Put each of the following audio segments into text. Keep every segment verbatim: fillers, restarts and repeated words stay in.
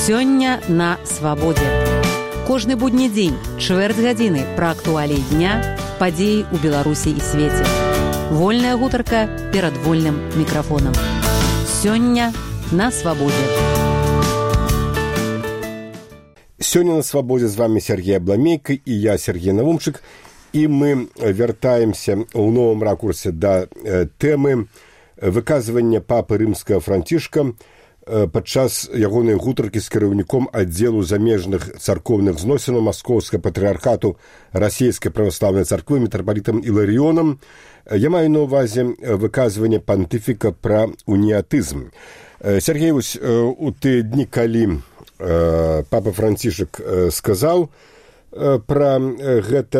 Сёння на свабодзе. Кожны будні дзень, чвэрць гадзіны пра актуаліі дня, падзеі ў Беларусі і свеце. Вольная гутарка перад вольным мікрафонам. Сёння на свабодзе. Сёння на свабодзе з вами Сергей Абламейка і я, Сергей Навумчык, і мы вяртаемся ў новым ракурсе да э, тэмы выказвання папы рымскага Францішка падчас ягонай гутаркі з кіраўніком аддзелу замежных царкоўных зносінаў Маскоўскага патрыархату Расійскай праваслаўнай царквы мітрапалітам Іларыёнам. Я маю на ўвазе выказванне пантыфіка пра уніятызм. Сергей, вось у тыя дні, калі папа Францішак сказаў пра гэта,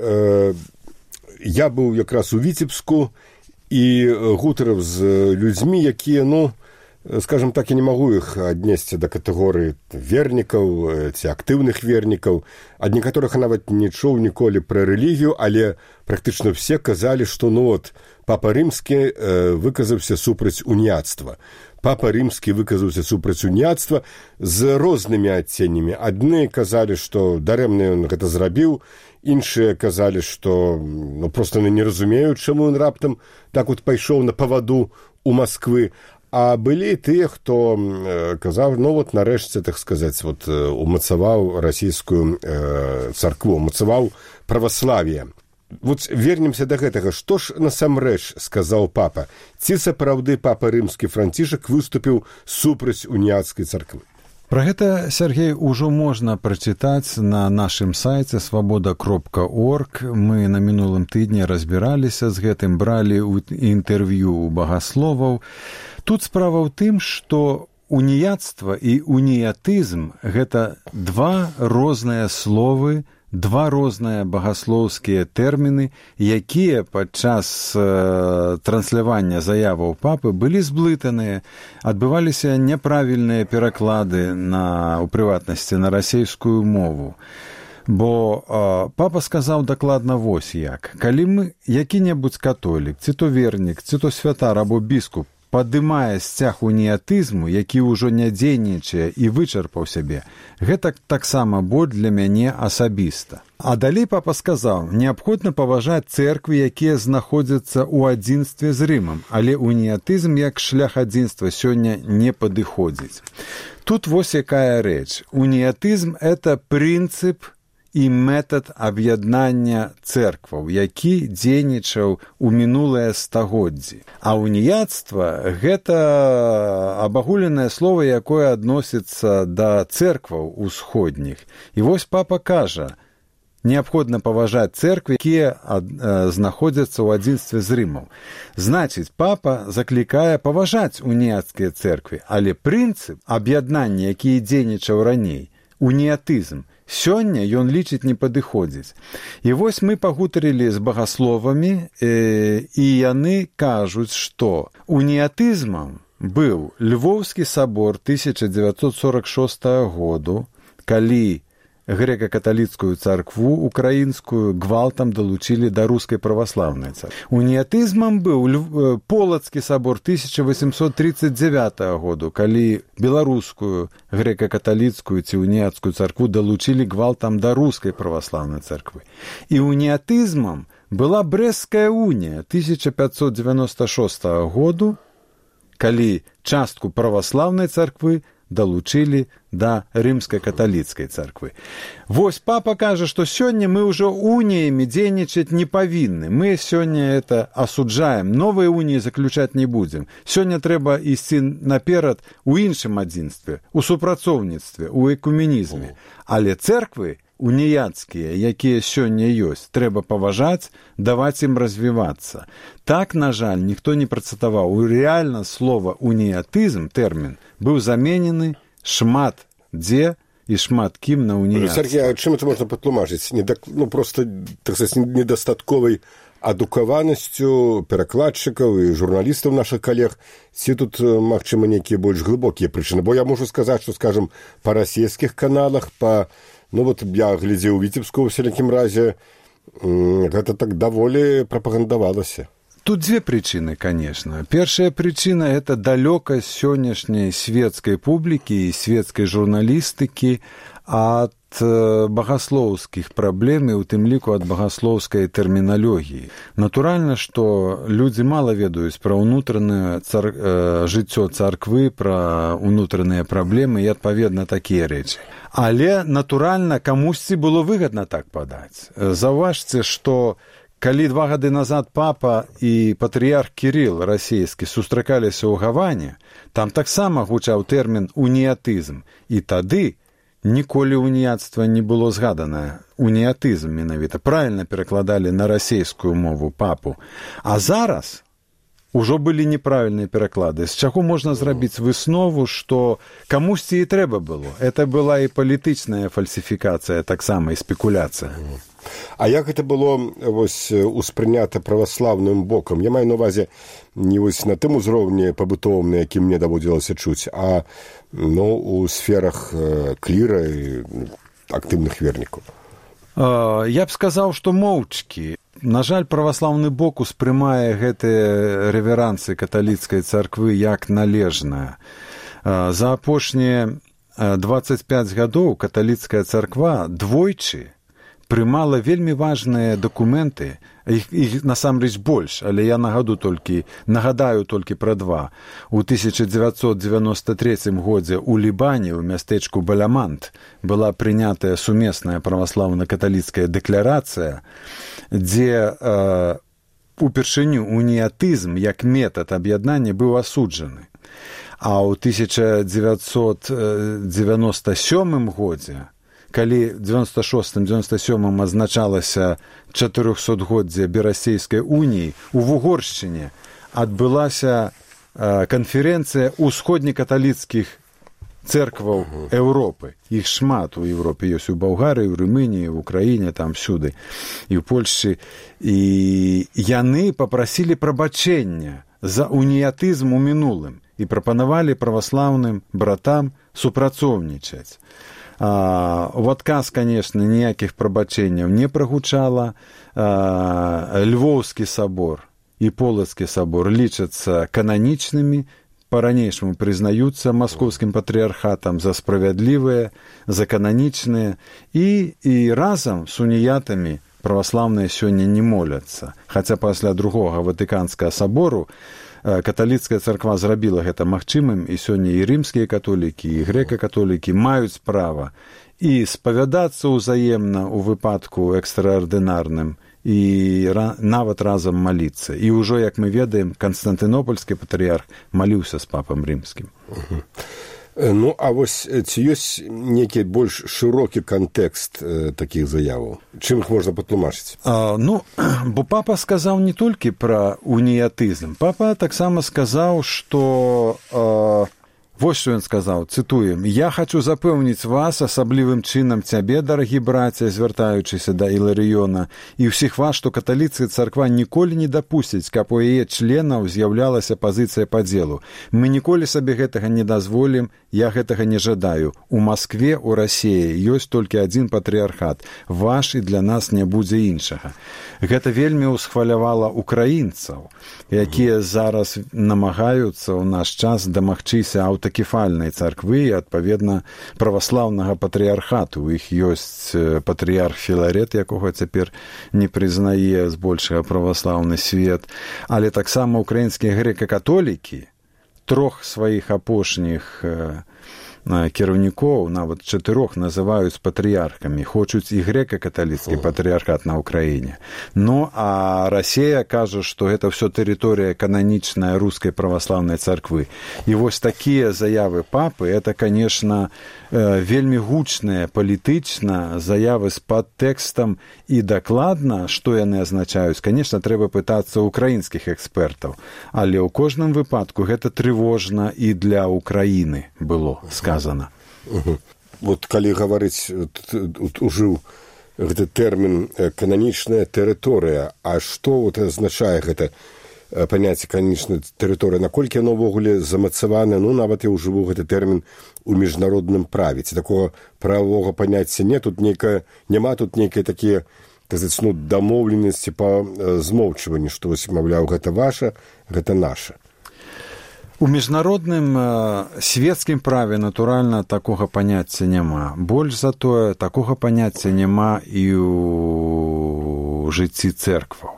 я быў якраз у Віцебску і гутарыў з людзьмі, якія, ну, скажем так, я не магу іх аднесці да катэгорыі вернікаў ці актыўных вернікаў, ад некаторых нават не чуў ніколі пра рэлігію, але практычна все казалі, што ну от папа рымскі выказаўся супраць уніяцтва. Папа рымскі выказаўся супраць уніяцтва з рознымі адценнямі. Адны казалі, што дарэмна ён гэта зрабіў, іншыя казалі, што ну, проста не разумеюць, чаму ён раптам так от пайшоў на паваду у Масквы. А былі тыя, хто э, казаў, ну вот нарэшце, так сказаць, вот, э, умацаваў расійскую э, царкву, умацаваў праваславие. Вот вернемся да гэтага. Што ж насамрэч сказаў папа? Ці сапраўды папа рымскі Францішак выступіў супраць уніяцкай царквы? Пра гэта, Сергей, ужо можна прачытаць на нашым сайце свабода кропка орг. Мы на мінулым тыдні разбіраліся з гэтым, бралі інтэрв'ю у багасловаў. Тут справа ў тым, што уніяцтва і уніятызм – гэта два розныя словы, два розныя багаслоўскія тэрміны, якія падчас э, транслявання заяваў папы былі зблытаныя, адбываліся няправільныя пераклады на, у прыватнасці на расейскую мову. Бо э, папа сказаў дакладна вось як. Калі мы, які-небудзь католік, ці то вернік, ці то святар або біскуп, падымае сцяг уніятызму, які ўжо не дзейнічае і вычарпаў сябе, гэта таксама боль для мяне асабіста. А далей папа сказаў, неабходна паважаць цэрквы, якія знаходзяцца ў адзінстве з Рымам, але уніятызм як шлях адзінства сёння не падыходзіць. Тут вось якая рэч. Уніятызм – это прынцып і метад аб'яднання цэркваў, які дзейнічаў у мінулыя стагоддзі. А уніяцтва – гэта абагуленае слова, якое адносіцца да цэркваў усходніх. І вось папа кажа, неабходна паважаць цэрквы, якія знаходзяцца ў адзінстве з Рымам. Значыць, папа заклікае паважаць уніяцкія цэрквы, але прынцып аб'яднання, які дзейнічаў раней, уніятызм, сёння ён лічыць не падыходзіць. І вось мы пагутарылі з багасловамі, э, і яны кажуць, што уніятызмам быў Львоўскі сабор тысяча дзевяцьсот сорок шостага году, калі грэка-каталіцкую царкву украінскую гвалтам далучылі да рускай праваслаўнай царквы. Уніятызмам быў Полацкі сабор тысяча восемьсот тридцать девятага году, калі беларускую грэка-каталіцкую ці уніяцкую царкву далучылі гвалтам да рускай праваслаўнай царквы. І уніятызмам была Брэсцкая унія тысяча пятьсот девяносто шостага году, калі частку праваслаўнай царквы далучылі да рымска-каталіцкай царквы. Вось папа кажа, што сёння мы ўжо уніямі дзейнічаць не павінны. Мы сёння это асуджаем, новыя уніі заключаць не будзем. Сёння трэба ісці наперад у іншым адзінстве, у супрацоўніцтве, у экуменізме. Але цэрквы уніяцкія, якія сёння ёсць, трэба паважаць, даваць ім развівацца. Так, на жаль, ніхто не працытаваў. Рэальна слова уніятызм, тэрмін, быў заменены шмат дзе і шмат кім на уніяцтва. Сергей, а чым это можна патлумачыць? Недак... Ну, просто, так сказать, недастатковай адукаванасцю перакладчыкаў і журналістаў нашых калег, ці тут, магчыма, нейкія больш глыбокія прычыны? Бо я можу сказаць, што, скажем, па расійскіх каналах, па ну вот я глядзеў у Віцебску ў всякім разе, гэта так даволі прапагандавалася. тут две причины, конечно. Первая причина – это далекость сегодняшней светской публики и светской журналистики от богословских проблем и у тым ліку ад богословской терминологии. Натуральна, што людзі мала ведаюць пра ўнутранае цар... жыццё царквы, пра ўнутраныя праблемы і, адпаведна, такія рэчы. Але, натуральна, камусьці было выгадна так падаць. Заўважце, што калі два гады назад папа і патрыярх Кірыл расійскі сустракаліся ў Гаване, там таксама гучаў тэрмін «уніятызм». І тады ніколі уніяцтва не было згадана. Уніятызм менавіта. Правільна перакладалі на расійскую мову папу. А зараз ужо былі неправільныя пераклады. З чаго можна зрабіць выснову, што камусьці і трэба было. Это была і палітычная фальсіфікацыя, таксама і спекуляцыя. А як гэта было вось успрынята праваслаўным бокам? Я маю на увазе не вось на тым узроўні пабытовым, на якім мне даводзілася чуць, а ну, у сферах кліра і актыўных вернікаў. Я б сказаў, што моўчкі. На жаль, праваслаўны бок успрымае гэтыя рэверансы каталіцкай царквы як належнае. За апошнія дваццаць пяць гадоў каталіцкая царква двойчы прымала вельмі важныя дакументы, іх, іх насамрэч больш, але я нагаду толькі, нагадаю толькі пра два. У тысяча дзевяцьсот дзевяноста трэцім годзе ў Лібане, ў мястэчку Балямант, была прынятая сумесная праваслаўна-каталіцкая дэкларацыя, дзе э, упершыню уніятызм як метад аб'яднання быў асуджаны. А ў тысяча дзевяцьсот дзевяноста сёмым годзе, калі дзевяноста шостым дзевяноста сёмым азначалася чатырохсотгоддзе Берасцейскай уніі, у Вугоршчыне адбылася канферэнцыя усходнекаталіцкіх церкваў Еўропы. Іх шмат у Еўропе ёсць у Балгарыі, у Румыніі, у Украіне, там всюды, і ў Польшчы. І яны папрасілі прабачэння за уніятызм у мінулым і прапанавалі праваслаўным братам супрацоўнічаць. А, в адказ, конечно, ніякіх прабачэнняў не прагучала. А, Львоўскі сабор і Полацкі сабор лічацца кананічнымі, па-ранейшаму прызнаюцца маскоўскім патрыярхатам за справядлівыя, за кананічныя, і, і разам з уніятамі праваслаўныя сёння не моляцца. Хаця пасля другога Ватыканскага сабору каталіцкая царква зрабіла гэта магчымым, і сёння і рымскія католікі, і грэка-католікі маюць права і спавядацца ўзаемна ў выпадку экстраардынарным, і ра, нават разам маліцца. І ўжо, як мы ведаем, Канстантынопольскі патрыярх маліўся з папам рымскім. Угу. Ну, а вось ці ёсць нейкі больш шырокі кантэкст э, такіх заяваў? Чым іх можна патлумачыць? А, ну, бо папа сказаў не толькі пра уніятызм. Папа таксама сказаў, што... Э, вось што ён сказаў, цытуем: «Я хачу запэўніць вас, асаблівым чынам цябе, дарагі браце, звяртаючыся да Іларыёна, і ўсіх вас, што каталіцкая царква ніколі не дапусціць, каб у яе членаў з'яўлялася пазіцыя падзелу. Мы ніколі сабе гэтага не дазволім, я гэтага не жадаю. У Маскве, у Расіі ёсць толькі адзін патрыярхат. Ваш, і для нас не будзе іншага». Гэта вельмі ўсхвалявала украінцаў, якія зараз намагаюцца ў наш час дамагчыся аўтакефальнай царквы і, адпаведна, праваслаўнага патрыярхату. У іх ёсць патрыярх Філарет, якога цяпер не прызнае збольшага праваслаўны свет, але таксама украінскія грэка-католікі трох сваіх апошніх кіраўнікоў, нават чатырох, называюць патрыярхамі, хочуць і грэка-каталіцкі патрыярхат на Ўкраіне. Ну, а Расія кажа, што гэта ўсё тэрыторыя кананічная рускай праваслаўнай царквы. І вось такія заявы папы, это, конечно, вельмі гучныя палітычна заявы з падтэкстам, і дакладна, што яны азначаюць, конечно, трэба пытацца ўкраінскіх экспертаў, але ў кожным выпадку гэта трывожна і для Украіны было сказано. Угу. Вот калі гаварыць, ужыў гэты тэрмін кананічная тэрыторыя, а што вот азначае гэта паняцце кананічная тэрыторыя, наколькі яно ўвогуле замацавана? Ну, нават я ўжыву гэты тэрмін у міжнародным праве. Ці такога правовага паняцця не, тут нейкая, няма тут нейкія такія так сказать, ну, дамоўленасці па змоўчванні, што вось, маўляў, гэта ваша, гэта наша. У міжнародным свецкім праве, натуральна, такога паняцця няма. Больш за тое, такога паняцця няма і ў жыцці цэркваў.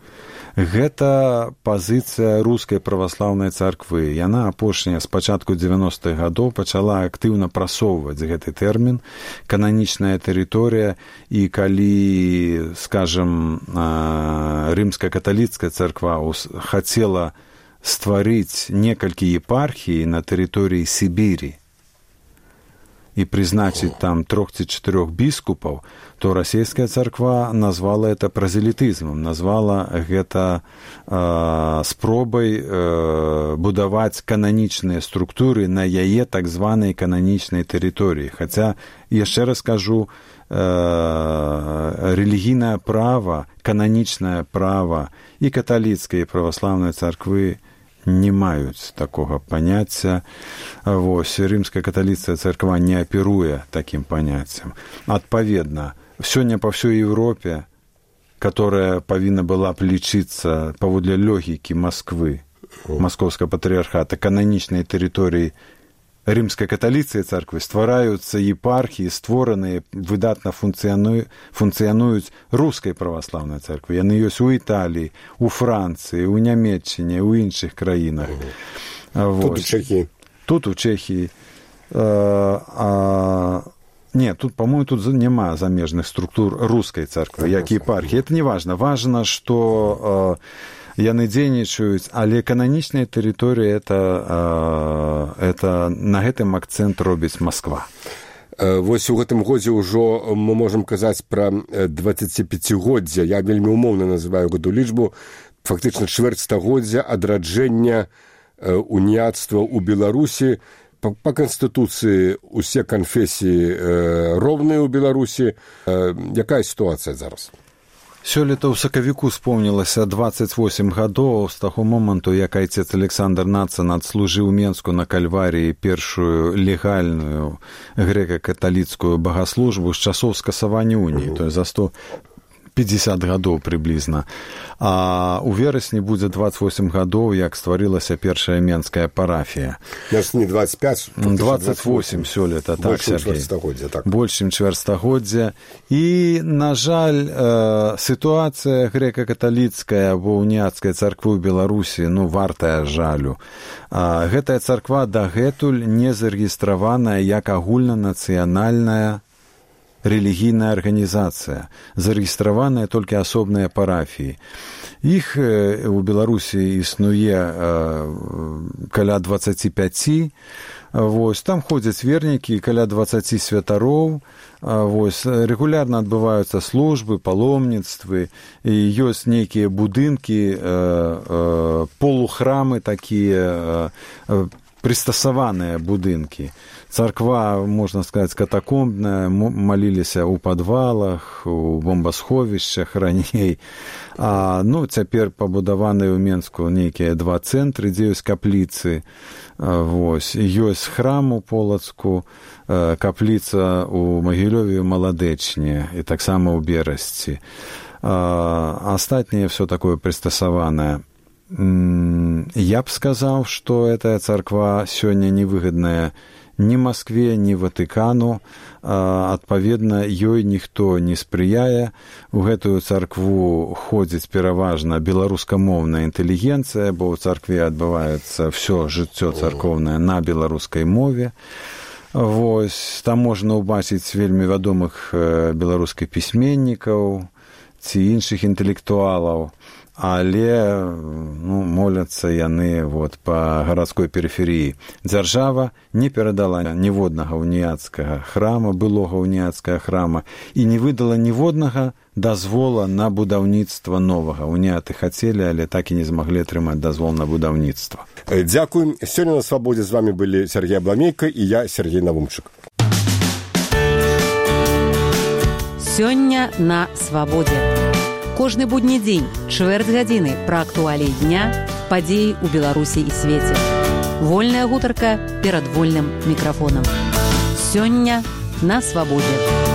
Гэта пазіцыя рускай праваслаўнай царквы. Яна апошняя з пачатку дзевяностых гадоў пачала актыўна прасоўваць гэты тэрмін кананічная тэрыторыя, і калі, скажам, рымска-каталіцкая царква хацела стварыць некалькі епархій на тэрыторыі Сібірі і прызначыць там трох ці чатырох біскупаў, то расійская царква назвала это празелітызмам, назвала гэта э, спробай э, будаваць кананічныя структуры на яе так званай кананічнай тэрыторыі. Хаця, яшчэ раз кажу, э, рэлігійнае права, кананічнае права і каталіцкай і праваслаўнай царквы не маюць такога паняцця. Вось, рымская каталіцкая царква не аперуе такім паняццем. Адпаведна, сёння па ўсёй Европе, которая павінна была б лічыцца паводле логікі Масквы, маскоўскага патрыархата, кананічнай тэрыторыі рымскай каталіцкай царквы, ствараюцца епархіі, створаныя, выдатна функцыянуюць, функцыянуюць рускай праваслаўнай царквы. Яны ёсць у Італіі, у Францыі, у Нямецчыне, у іншых краінах. Тут у Чэхіі. Тут у Чэхіі. А, а, не, тут, по-моему, тут няма замежных структур рускай царквы, як епархіі. Это не важна. Важна, што яны дзейнічаюць, але кананічная тэрыторыя это, это на гэтым акцэнт робіць Масква. Вось у гэтым годзе ўжо мы можам казаць пра дваццаціпяцігоддзе. Я вельмі умоўна называю гэту лічбу. Фактычна чвэрць стагоддзя адраджэння уніяцтва ў Беларусі. Па, па канстытуцыі усе канфесіі роўныя ў Беларусі. Якая сітуацыя зараз? Сёлета ў сакавіку спомнілася дваццаць восем гадоў з таго моманту, як айцец Александр Нацан адслужыў Менску на Кальварыі першую легальную грэка-каталіцкую багаслужбу з часоў скасавання уніі, то есть за сто пятьдесят гадоў прыблізна. А ў верасні будзе дваццаць восем гадоў, як стварылася першая менская парафія. Не двадцать пять, двадцать восем сёлета, так, Сергей. Так. Больш чым чвэрцьстагоддзя. І, на жаль, э, сітуацыя грэка-каталіцкая або уніяцкай царквы ў Беларусі, ну, вартая жалю. А, гэтая царква дагэтуль не зарэгістраваная як агульнанацыянальная рэлігійная арганізацыя, зарэгістраваныя толькі асобныя парафіі. Іх у Беларусі існуе каля дваццаць пяць. Вось, там ходзяць вернікі, каля дваццаць святароў. Вось, рэгулярна адбываюцца службы, паломніцтвы, і ёсць нейкія будынкі, полухрамы такія, прыстасаваныя будынкі. Царква, можна сказаць, катакомбная, маліліся ў падвалах, у бомбасховішчах раней. А, ну, цяпер пабудаваныя ў Менску нейкія два цэнтры, дзе ёсць капліцы. Вось, ёсць храм у Полацку, капліца ў Магілёве, ў Маладэчне, і таксама ў Берасці. А астатняе ўсё такое прыстасаванае. Я б сказаў, што гэтая царква сёння невыгадная ні Маскве, ні Ватыкану. Адпаведна, ёй ніхто не спрыяе. У гэтую царкву ходзіць пераважна беларускамоўная інтэлігенцыя, бо ў царкве адбываецца ўсё жыццё царкоўнае на беларускай мове. Вось, там можна ўбачыць вельмі вядомых беларускіх пісьменнікаў ці іншых інтэлектуалаў. Але, ну, моляцца яны вот, па гарадской перыферыі. Дзяржава не перадала ніводнага уніяцкага храма, былога уніяцкага храма, і не выдала ніводнага дазвола на будаўніцтва новага. Уніяты хацелі, але так і не змаглі атрымаць дазвол на будаўніцтва. Дзякуй. Сёння на Свабодзе з вами былі Сергей Абламейка і я, Сергей Навумчык. Сёння на Свабодзе. Кожны будні дзень, чвэрць гадзіны пра актуаліі дня, падзеі ў Беларусі і свеце. Вольная гутарка перад вольным мікрафонам. Сёння на Свабодзе.